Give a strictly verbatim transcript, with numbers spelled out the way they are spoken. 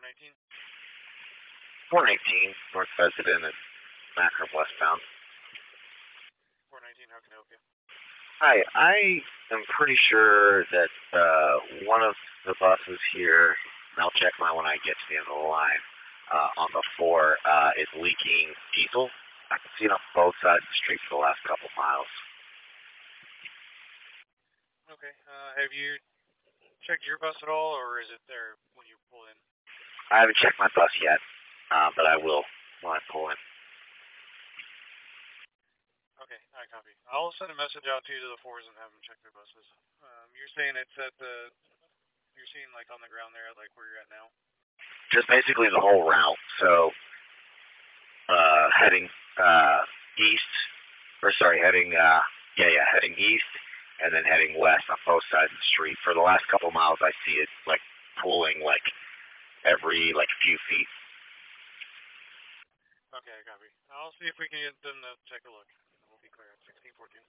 nineteen? four nineteen, North President and Macro westbound. four nineteen, how can I help you? Hi, I am pretty sure that uh, one of the buses here, and I'll check mine when I get to the end of the line, uh, on the four uh, is leaking diesel. I can see it on both sides of the street for the last couple miles. Okay, uh, have you checked your bus at all, or is it there when you pull in? I haven't checked my bus yet, uh, but I will when I pull in. Okay, I copy. I'll send a message out to you to the fours and have them check their buses. Um, you're saying it's at the, you're seeing like on the ground there, like where you're at now? Just basically the whole route. So, uh, heading uh, east, or sorry, heading, uh, yeah, yeah, heading east, and then heading west on both sides of the street. For the last couple miles, I see it like pulling like every like few feet. Okay, I copy. I'll see if we can get them to take a look. We'll be clear at sixteen fourteen.